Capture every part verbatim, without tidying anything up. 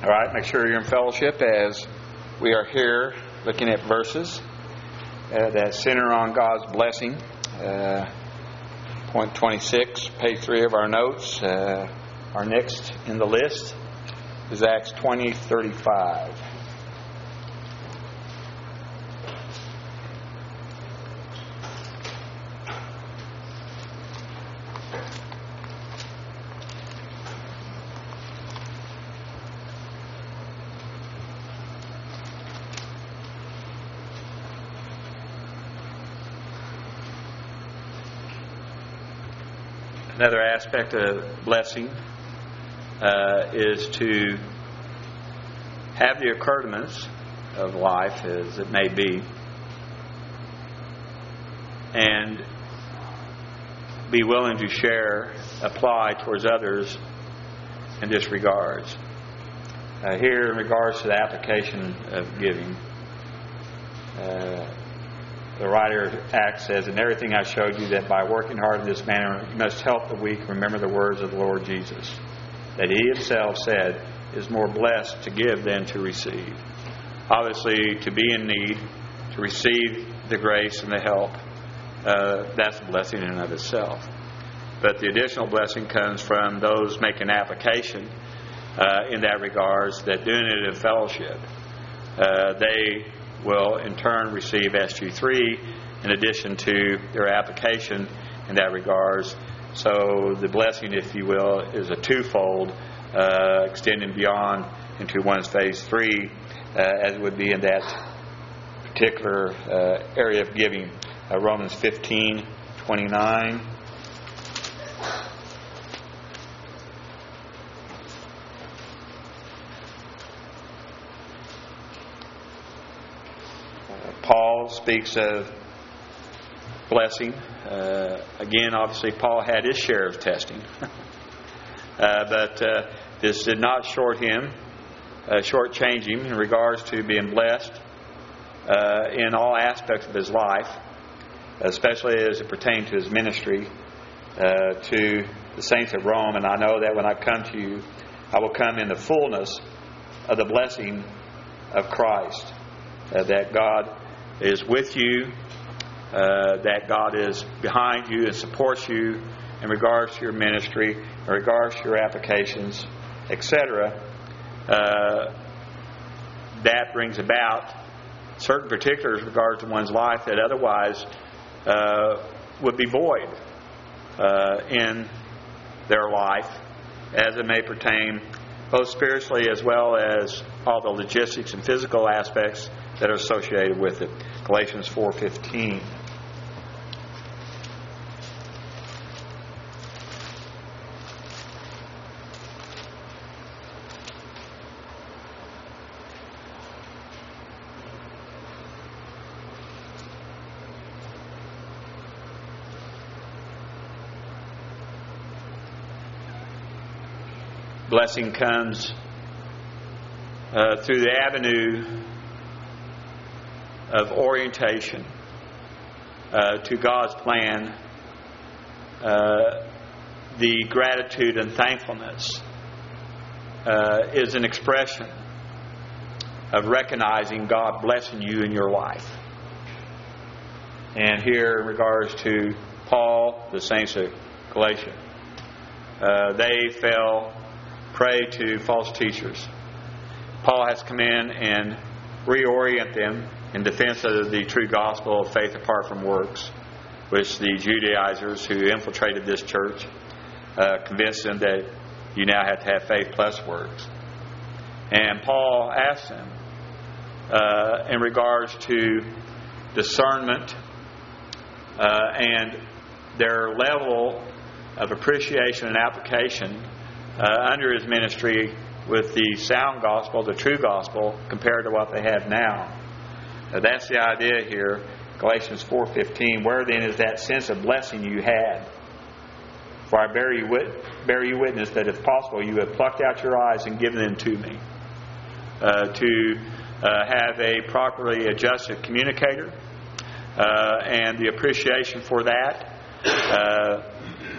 All right, make sure you're in fellowship as we are here looking at verses uh, that center on God's blessing. Uh, point twenty-six, page three of our notes. Uh, our next in the list is Acts twenty thirty-five. Another aspect of blessing uh, is to have the accoutrements of life, as it may be, and be willing to share, apply towards others in this regards. Uh, here, in regards to the application of giving, uh, the writer of Acts says, "In everything I showed you that by working hard in this manner, you must help the weak remember the words of the Lord Jesus, that He Himself said, is more blessed to give than to receive." Obviously, to be in need, to receive the grace and the help, uh, that's a blessing in and of itself. But the additional blessing comes from those making application uh, in that regards, that doing it in fellowship, uh, they will in turn receive S G three in addition to their application in that regards. So the blessing, if you will, is a twofold, uh, extending beyond into one's phase three, uh, as it would be in that particular uh, area of giving. Uh, Romans fifteen twenty-nine. Paul speaks of blessing. Uh, again, obviously, Paul had his share of testing. uh, but uh, this did not short him, uh, shortchange him in regards to being blessed uh, in all aspects of his life, especially as it pertained to his ministry uh, to the saints of Rome. And I know that when I come to you, I will come in the fullness of the blessing of Christ, uh, that God is with you, uh, that God is behind you and supports you in regards to your ministry, in regards to your applications, et cetera. Uh, that brings about certain particulars in regards to one's life that otherwise uh, would be void uh, in their life, as it may pertain both spiritually as well as all the logistics and physical aspects that are associated with it. Galatians four fifteen. Blessing comes uh, through the avenue of orientation uh, to God's plan. Uh, the gratitude and thankfulness uh, is an expression of recognizing God blessing you in your life. And here, in regards to Paul, the saints of Galatia, uh, they fell prey to false teachers. Paul has come in and reorient them in defense of the true gospel of faith apart from works, which the Judaizers who infiltrated this church uh, convinced them that you now have to have faith plus works. And Paul asked them uh, in regards to discernment uh, and their level of appreciation and application uh, under his ministry with the sound gospel, the true gospel, compared to what they have now. Now, that's the idea here, Galatians four fifteen. Where then is that sense of blessing you had? For I bear you, wit- bear you witness that if possible you have plucked out your eyes and given them to me. Uh, to uh, have a properly adjusted communicator uh, and the appreciation for that. Uh,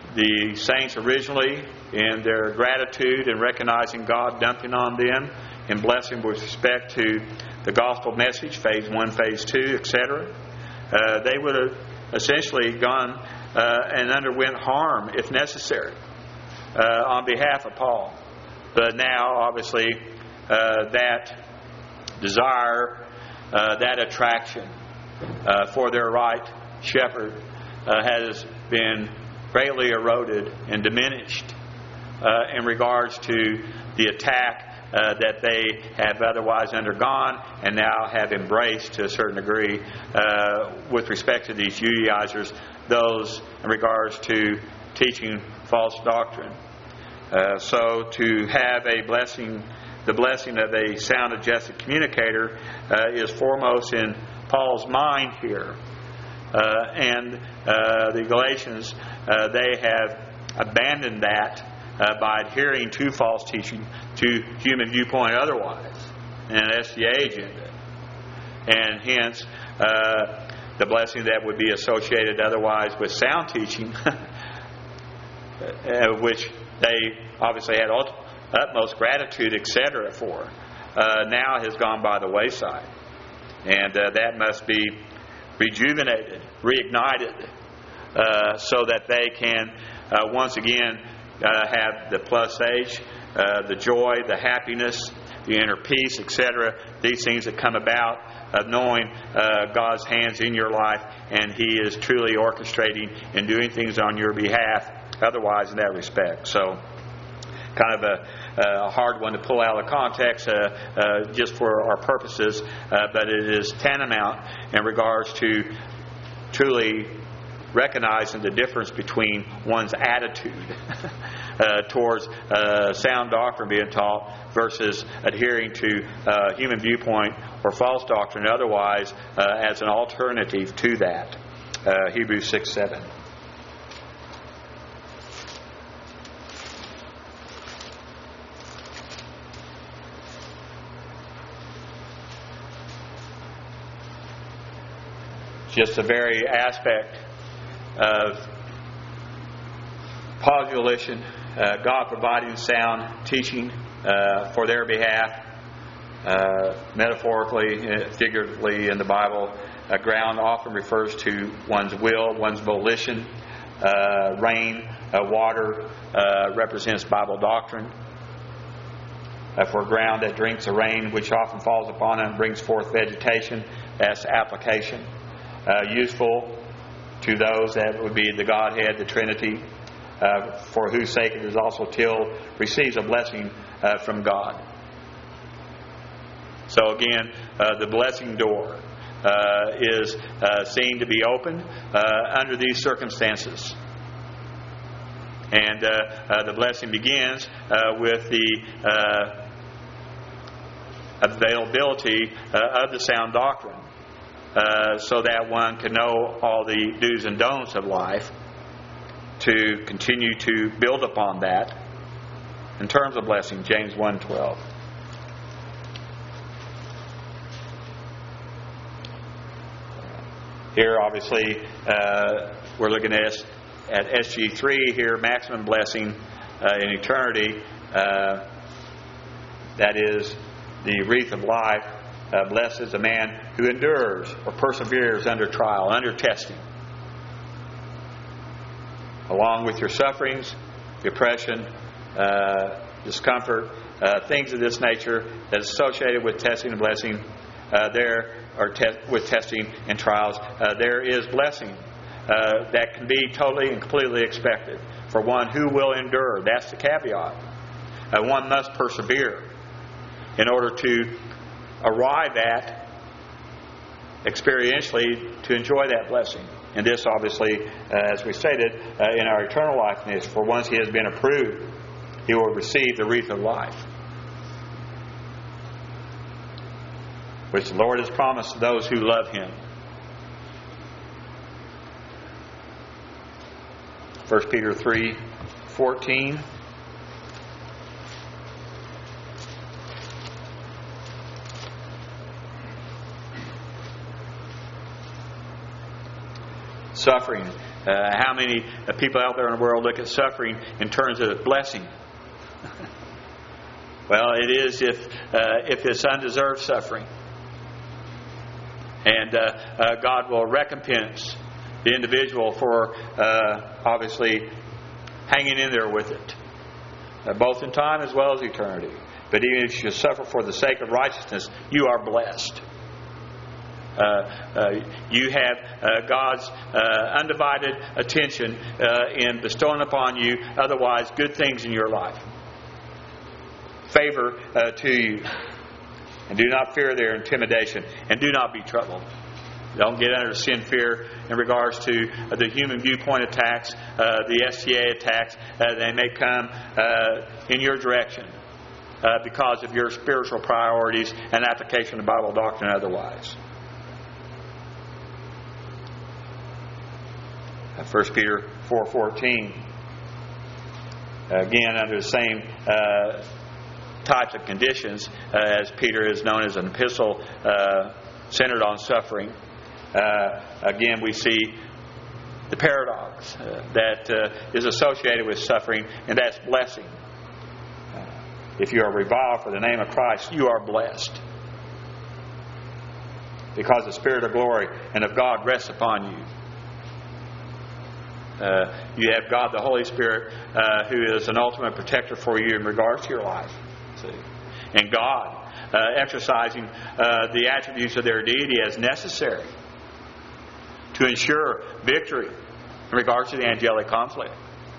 the saints originally, in their gratitude and recognizing God dumping on them in blessing with respect to the gospel message, phase one, phase two, et cetera, uh, they would have essentially gone uh, and underwent harm if necessary uh, on behalf of Paul. But now, obviously, uh, that desire, uh, that attraction uh, for their right shepherd uh, has been greatly eroded and diminished uh, in regards to the attack uh, that they have otherwise undergone and now have embraced to a certain degree uh, with respect to these Judaizers, those in regards to teaching false doctrine. Uh, so to have a blessing, the blessing of a sound, adjusted communicator uh, is foremost in Paul's mind here. Uh, and uh, the Galatians, uh, they have abandoned that uh, by adhering to false teaching, to human viewpoint otherwise, and S D A agenda. And hence, uh, the blessing that would be associated otherwise with sound teaching, uh, which they obviously had utmost gratitude, et cetera, for, uh, now has gone by the wayside. And uh, that must be rejuvenated, reignited, uh, so that they can uh, once again uh, have the plus H, uh, the joy, the happiness, the inner peace, et cetera. These things that come about of knowing uh, God's hands in your life, and He is truly orchestrating and doing things on your behalf. Otherwise, in that respect, so kind of a, a hard one to pull out of context uh, uh, just for our purposes, uh, but it is tantamount in regards to truly recognizing the difference between one's attitude uh, towards uh, sound doctrine being taught versus adhering to uh, human viewpoint or false doctrine otherwise uh, as an alternative to that. Uh, Hebrews six seven. Just the very aspect of Paul's volition, uh, God providing sound teaching uh, for their behalf, uh, metaphorically, uh, figuratively in the Bible. Uh, ground often refers to one's will, one's volition. Uh, rain, uh, water uh, represents Bible doctrine. Uh, for ground that drinks the rain, which often falls upon it and brings forth vegetation, that's application. Uh, useful to those that would be the Godhead, the Trinity, uh, for whose sake it is also tilled, receives a blessing uh, from God. So again, uh, the blessing door uh, is uh, seen to be open uh, under these circumstances. And uh, uh, the blessing begins uh, with the uh, availability uh, of the sound doctrine. Uh, so that one can know all the do's and don'ts of life, to continue to build upon that. In terms of blessing, James one twelve. Here, obviously, uh, we're looking at, at S G three here, maximum blessing uh, in eternity. Uh, that is the wreath of life. Uh, blessed is a man who endures or perseveres under trial, under testing. Along with your sufferings, depression, uh, discomfort, uh, things of this nature that is associated with testing and blessing, uh, there or te- with testing and trials, uh, there is blessing uh, that can be totally and completely expected for one who will endure. That's the caveat. Uh, one must persevere in order to arrive at experientially to enjoy that blessing. And this, obviously, uh, as we stated, uh, in our eternal likeness, for once he has been approved, he will receive the wreath of life, which the Lord has promised to those who love him. First Peter three fourteen. Suffering Uh, how many uh, people out there in the world look at suffering in terms of blessing? Well, it is if uh, if it's undeserved suffering. And uh, uh, God will recompense the individual for uh, obviously hanging in there with it, uh, both in time as well as eternity. But even if you suffer for the sake of righteousness, you are blessed. Uh, uh, you have uh, God's uh, undivided attention uh, in bestowing upon you otherwise good things in your life. Favor uh, to you. And do not fear their intimidation. And do not be troubled. Don't get under sin fear in regards to uh, the human viewpoint attacks, uh, the S T A attacks. Uh, they may come uh, in your direction uh, because of your spiritual priorities and application of Bible doctrine otherwise. Uh, First Peter four fourteen. Again, under the same uh, types of conditions, uh, as Peter is known as an epistle uh, centered on suffering. Uh, again, we see the paradox uh, that uh, is associated with suffering, and that's blessing. Uh, if you are reviled for the name of Christ, you are blessed, because the Spirit of glory and of God rests upon you. Uh, you have God the Holy Spirit, uh, who is an ultimate protector for you in regards to your life. See? And God uh, exercising uh, the attributes of their deity as necessary to ensure victory in regards to the angelic conflict.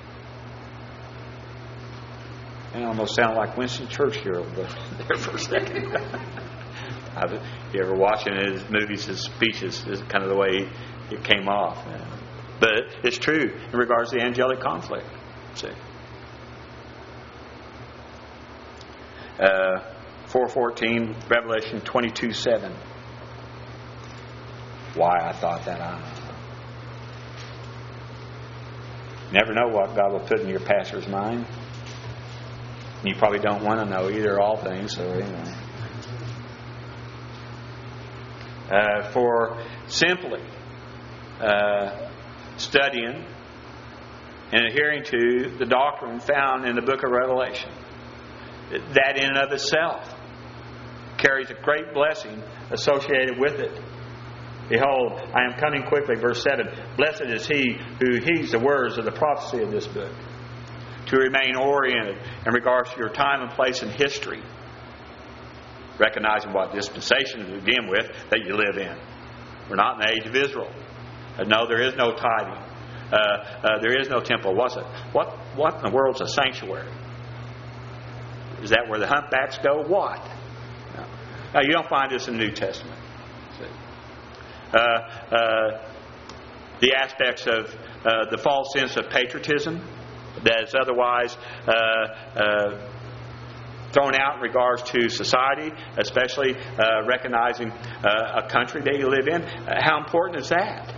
And I almost sound like Winston Churchill there for a second. I've, you ever watching his movies, his speeches, is kind of the way it came off. But it's true in regards to the angelic conflict. See? Uh, four fourteen, Revelation twenty-two seven. Why I thought that, I don't know. Never know what God will put in your pastor's mind. You probably don't want to know either, all things, so anyway. Uh, for simply uh, studying and adhering to the doctrine found in the book of Revelation. That in and of itself carries a great blessing associated with it. Behold, I am coming quickly, verse seven. Blessed is he who heeds the words of the prophecy of this book. To remain oriented in regards to your time and place in history. Recognizing what dispensation to begin with that you live in. We're not in the age of Israel. No, there is no tithing. Uh, uh, there is no temple. What's it? What, what in the world's a sanctuary? Is that where the humpbacks go? What? No. Now, you don't find this in the New Testament. Uh, uh, the aspects of uh, the false sense of patriotism that is otherwise uh, uh, thrown out in regards to society, especially uh, recognizing uh, a country that you live in. Uh, how important is that?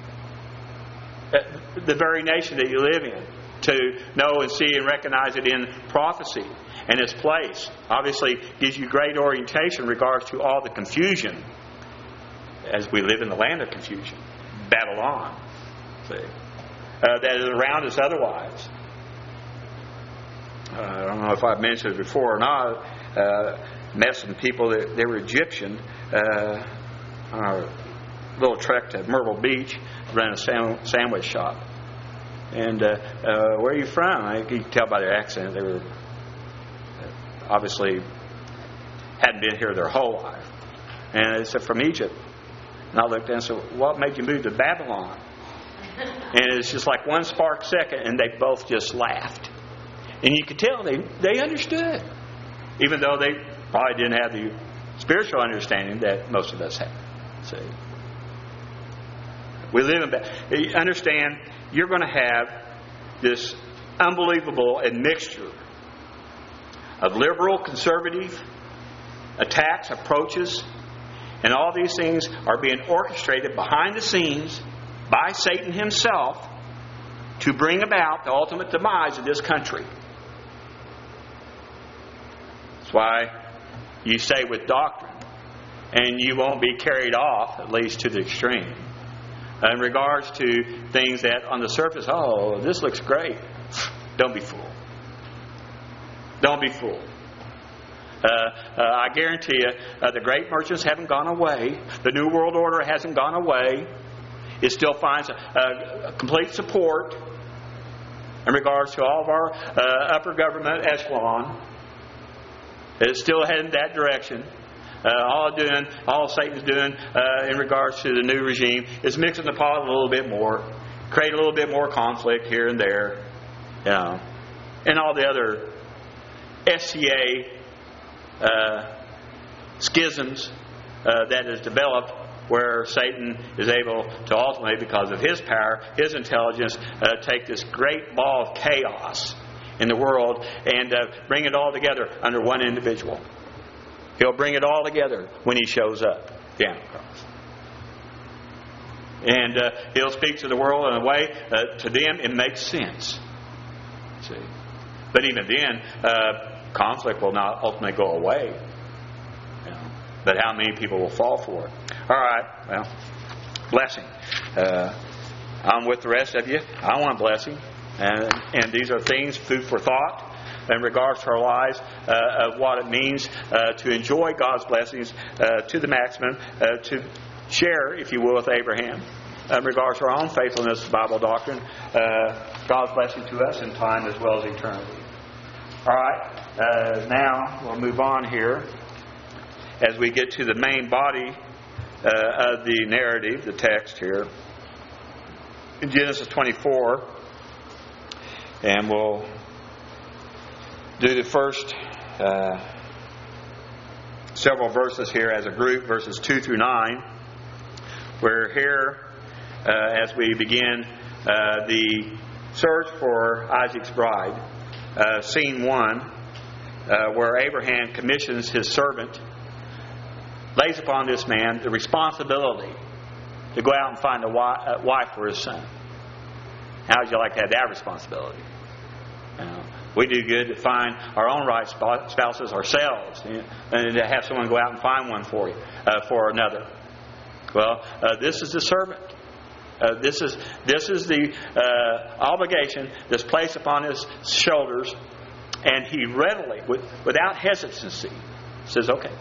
Uh, the very nation that you live in, to know and see and recognize it in prophecy and its place, obviously gives you great orientation in regards to all the confusion, as we live in the land of confusion, Babylon, see, uh, that is around us otherwise. Uh, I don't know if I've mentioned it before or not. Uh, met some people that they were Egyptian. Uh, on a little trek to Myrtle Beach, ran a sam- sandwich shop. And uh, uh, where are you from? I, you could tell by their accent they were obviously hadn't been here their whole life. And they said, from Egypt. And I looked and said, what made you move to Babylon? And it's just like one spark second, and they both just laughed. And you could tell they, they understood. Even though they probably didn't have the spiritual understanding that most of us have. See? We live in Babylon. Understand, you're going to have this unbelievable admixture of liberal, conservative attacks, approaches, and all these things are being orchestrated behind the scenes by Satan himself to bring about the ultimate demise of this country. That's why you stay with doctrine, and you won't be carried off, at least to the extreme, in regards to things that on the surface, oh, this looks great. Don't be fooled. Don't be fooled. Uh, uh, I guarantee you, uh, the great merchants haven't gone away. The New World Order hasn't gone away. It still finds a, a complete support in regards to all of our uh, upper government echelon. It's still heading that direction. Uh, all doing, all Satan's doing uh, in regards to the new regime is mixing the pot a little bit more, create a little bit more conflict here and there, you know, and all the other S C A uh, schisms uh, that is developed, where Satan is able to ultimately, because of his power, his intelligence, uh, take this great ball of chaos in the world and uh, bring it all together under one individual. He'll bring it all together when he shows up, the Antichrist. And uh, he'll speak to the world in a way, uh, to them, it makes sense. See? But even then, uh, conflict will not ultimately go away. You know? But how many people will fall for it? All right, well, blessing. Uh, I'm with the rest of you. I want blessing. And, and these are things, food for thought, in regards to our lives, uh, of what it means uh, to enjoy God's blessings uh, to the maximum, uh, to share, if you will, with Abraham, uh, in regards to our own faithfulness to Bible doctrine, uh, God's blessing to us in time as well as eternity. All right, uh, now we'll move on here as we get to the main body uh, of the narrative, the text here. In Genesis twenty-four, and we'll do the first uh, several verses here as a group, verses two through nine. We're here uh, as we begin uh, the search for Isaac's bride. Uh, scene one, uh, where Abraham commissions his servant, lays upon this man the responsibility to go out and find a wife for his son. How would you like to have that responsibility? You know, we do good to find our own right spouses ourselves, you know, and to have someone go out and find one for you, uh, for another. Well, uh, this is the servant. Uh, this is this is the uh, obligation that's placed upon his shoulders, and he readily, with, without hesitancy, says, "Okay."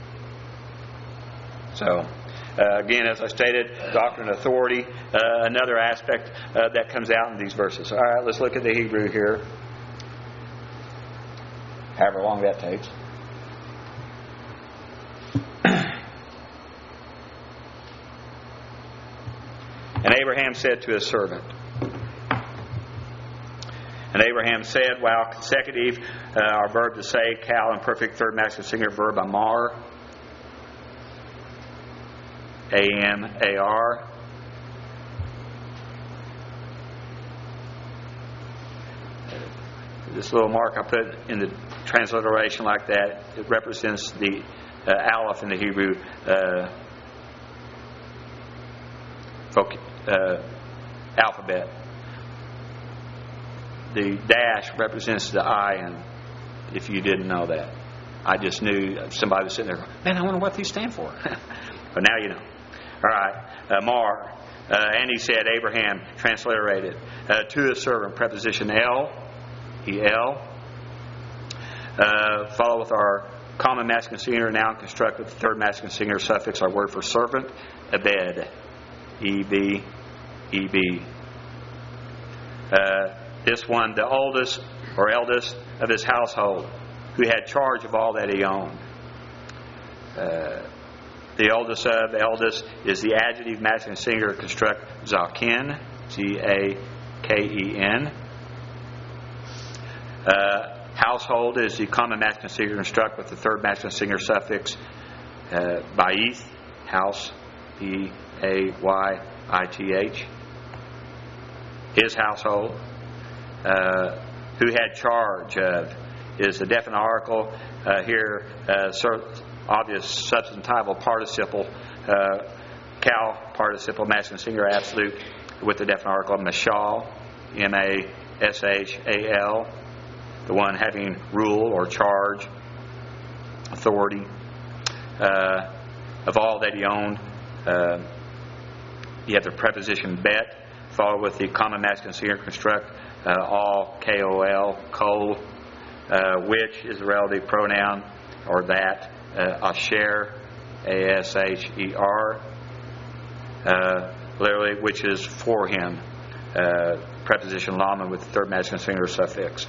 So, uh, again, as I stated, doctrine and authority, uh, another aspect uh, that comes out in these verses. All right, let's look at the Hebrew here. However long that takes. And Abraham said to his servant. And Abraham said, while consecutive, uh, our verb to say, cal, and perfect third masculine singular verb, amar. A M A R. This little mark I put in the transliteration like that, it represents the uh, aleph in the Hebrew uh, uh, alphabet. The dash represents the I, and if you didn't know that, I just knew somebody was sitting there going, man, I wonder what these stand for. But now you know. All right, uh, Mar. Uh, and he said, Abraham, transliterated, uh, to a servant, preposition El, E L. Uh, follow with our common masculine singular noun, construct with the third masculine singular suffix, our word for servant, Ebed, E B, E B. Uh, this one, the oldest or eldest of his household, who had charge of all that he owned. Uh, The oldest of the eldest is the adjective masculine singular construct Zaken, Z A K E N. Uh, household is the common masculine singular construct with the third masculine singular suffix uh, Bayith, house, B A Y I T H. His household. Uh, who had charge of is the definite article uh, here. Uh, obvious substantival participle, uh, cal participle, masculine singular absolute, with the definite article mashal, M A S H A L, the one having rule or charge, authority uh, of all that he owned. Uh, you have the preposition bet, followed with the common masculine singular construct, uh, all, K O L, kol, uh, which is the relative pronoun, or that, uh, asher, A S H E R, uh, literally, which is for him, uh, preposition lama with the third masculine singular suffix.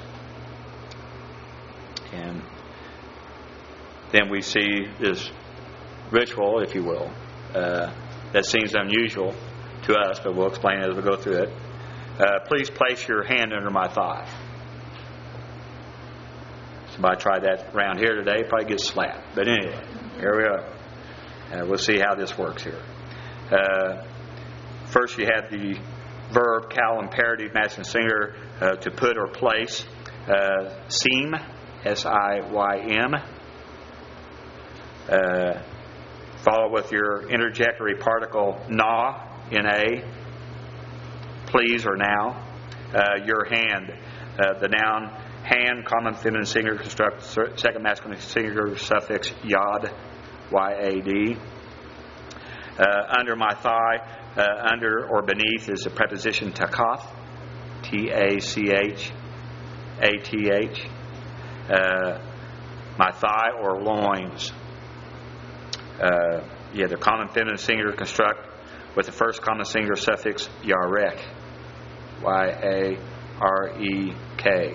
And then we see this ritual, if you will, uh, that seems unusual to us, but we'll explain it as we go through it. Uh, please place your hand under my thigh. Somebody tried that around here today, probably gets slapped. But anyway, here we are. Uh, we'll see how this works here. Uh, first, you have the verb cal imperative masculine singular uh, to put or place. Uh, seem, S I Y M. Uh, follow with your interjectory particle na, N A. Please or now. Uh, your hand. Uh, the noun hand, common feminine singular construct, second masculine singular suffix yad, Y A D. Uh, under my thigh, uh, under or beneath is the preposition takath, T A C H A T H. Uh, my thigh or loins. Uh, yeah, the common feminine singular construct with the first common singular suffix yarek, Y A R E K.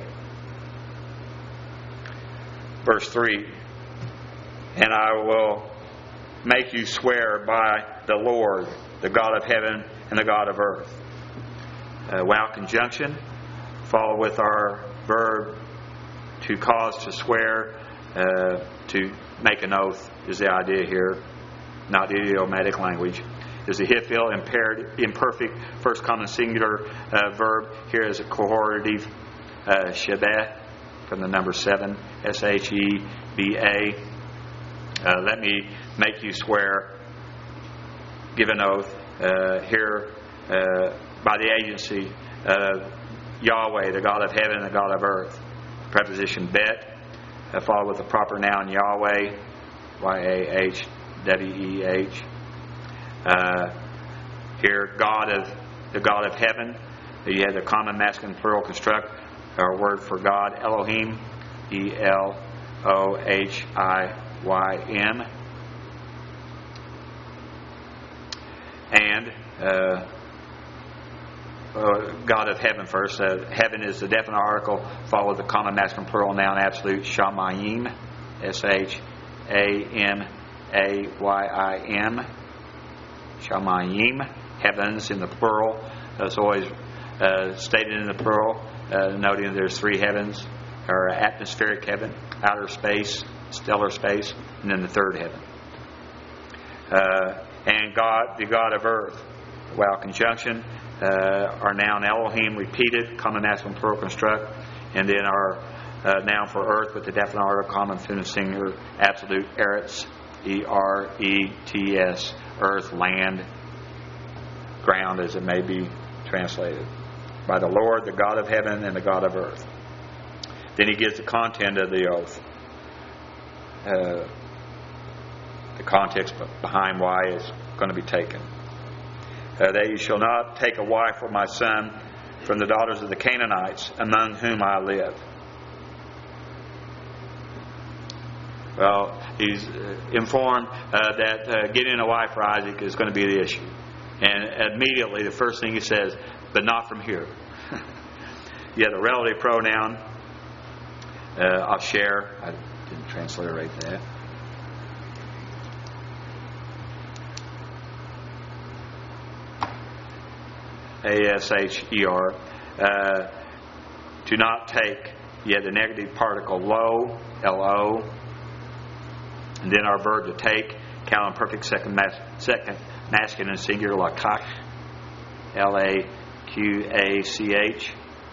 Verse three, and I will make you swear by the Lord, the God of heaven and the God of earth. Uh, wow conjunction, follow with our verb to cause to swear, uh, to make an oath is the idea here, not idiomatic language. Is the hifil imperative, imperfect first common singular uh, verb. Here is a cohortative uh, shebeh from the number seven, S H E B A. Uh, let me make you swear, give an oath. Uh, here, uh, by the agency, uh, Yahweh, the God of heaven and the God of earth. Preposition bet, uh, followed with the proper noun Yahweh, Y A H W E H. Uh, here, God of the God of heaven. You have the common masculine plural construct, our word for God, Elohim, E L O H I Y M. And uh, uh, God of heaven first. Uh, heaven is the definite article, followed the common masculine plural noun absolute, Shamayim, S H A M A Y I M. Shamayim, heavens in the plural. That's always uh, stated in the plural, uh, noting there's three heavens, or atmospheric heaven, outer space, stellar space, and then the third heaven. Uh, and God, the God of earth. Wow conjunction, uh, our noun Elohim repeated, common masculine plural construct, and then our uh, noun for earth with the definite article, common feminine singular, absolute, eretz, E R E T S, earth, land, ground as it may be translated. By the Lord, the God of heaven and the God of earth. Then he gives the content of the oath. Uh, the context behind why it's going to be taken. Uh, that you shall not take a wife for my son from the daughters of the Canaanites among whom I live. Well, he's uh, informed uh, that uh, getting a wife for Isaac is going to be the issue. And immediately the first thing he says, but not from here. You have the relative pronoun, uh, asher. I didn't transliterate that. A S H E R. Uh, to not take, you have the negative particle lo, L O. And then our verb to take, count perfect second, mas- second masculine singular, lakach, L A Q A C H.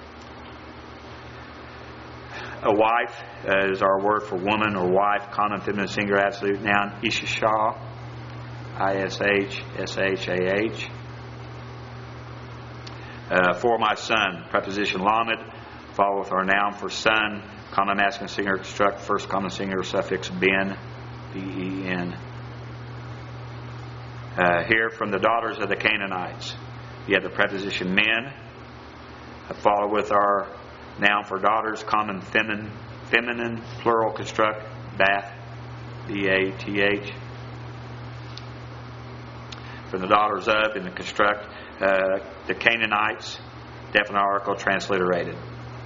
A wife uh, is our word for woman or wife, common feminine singular absolute noun, ishasha, I S H S H A H. Uh, for my son, preposition lamed, follow with our noun for son, common masculine singular construct, first common singular suffix ben, B E N. Uh, here from the daughters of the Canaanites, you have the preposition men. I follow with our noun for daughters, common feminine, feminine plural construct, bath, B A T H. From the daughters of in the construct, uh, the Canaanites, definite article transliterated.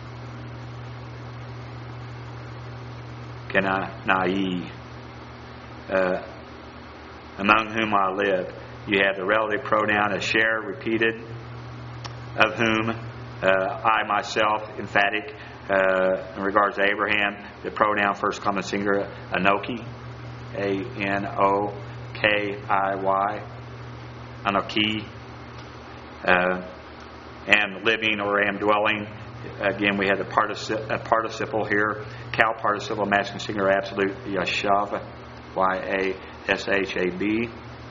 Canaanai. Uh, among whom I live. You have the relative pronoun asher repeated, of whom uh, I myself, emphatic, uh, in regards to Abraham, the pronoun first common singular, Anoki, A N O K I Y, Anoki, uh, and living or am dwelling. Again, we have the particip- a participle here, Cal participle, masculine singular absolute, Yashav, Y A S H A B.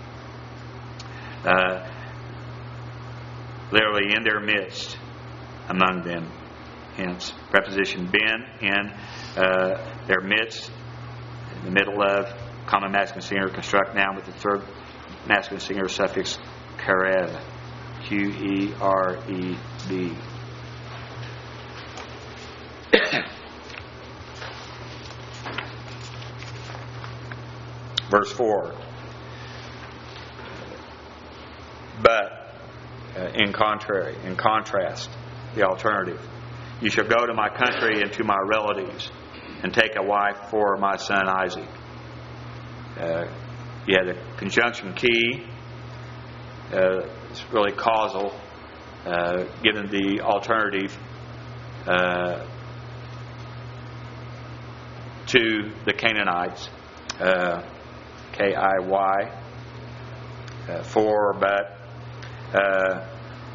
Uh, literally in their midst, among them. Hence, preposition ben, in uh, their midst, in the middle of, common masculine singular construct noun with the third masculine singular suffix Qerev, Q E R E B. Verse four. But, uh, in contrary, in contrast, the alternative. You shall go to my country and to my relatives and take a wife for my son Isaac. Uh, you have the conjunction key. Uh, it's really causal, uh, given the alternative uh, to the Canaanites. Uh, K I Y, uh, for, but. Uh,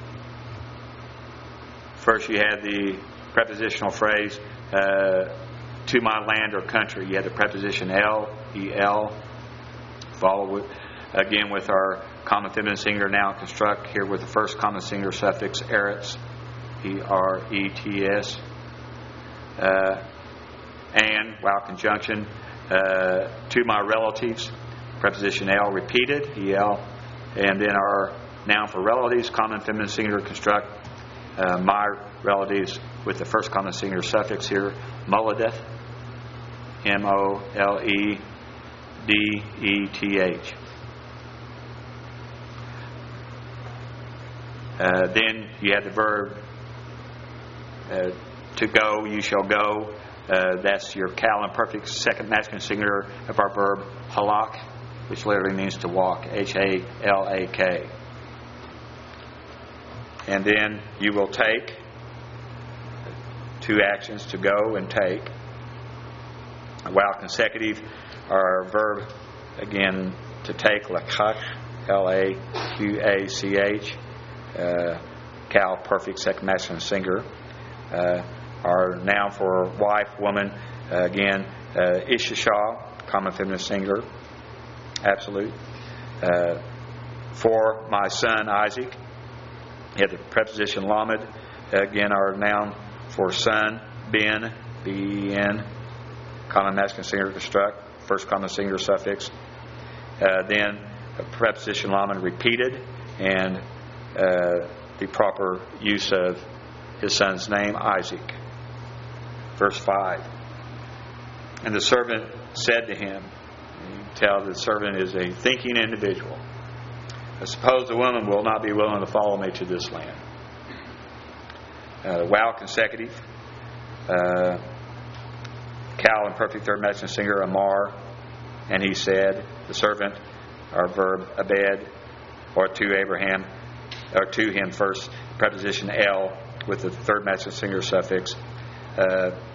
first you had the prepositional phrase, uh, to my land or country. You had the preposition L, E L, follow with, again with our common feminine singular noun construct, here with the first common singular suffix, eretz, E R E T S, uh, and, while conjunction, uh, to my relatives, preposition L repeated, E L, and then our noun for relatives, common feminine singular construct, uh, my relatives with the first common singular suffix here, Moledeth, M O L E D E T H. Uh, then you have the verb uh, to go, you shall go. Uh, that's your cal imperfect second masculine singular of our verb halak, which literally means to walk, H A L A K. And then you will take, two actions, to go and take. While consecutive, our verb, again, to take, lakach, L A Q A C H, uh, cal perfect second masculine singular. Uh, our noun for wife, woman, uh, again, uh, ishashah, common feminine singular, absolute. Uh, for my son Isaac, you have the preposition lamed, again our noun for son, ben, B E N, common masculine singular construct, first common singular suffix. Uh, then a preposition lamed repeated, and uh, the proper use of his son's name, Isaac. Verse five. And the servant said to him, and you can tell the servant is a thinking individual, I suppose the woman will not be willing to follow me to this land. Uh, while consecutive, uh, cal and perfect third masculine singular, Amar, and he said, the servant, our verb abed, or to Abraham, or to him first, preposition L with the third masculine singular suffix. Uh,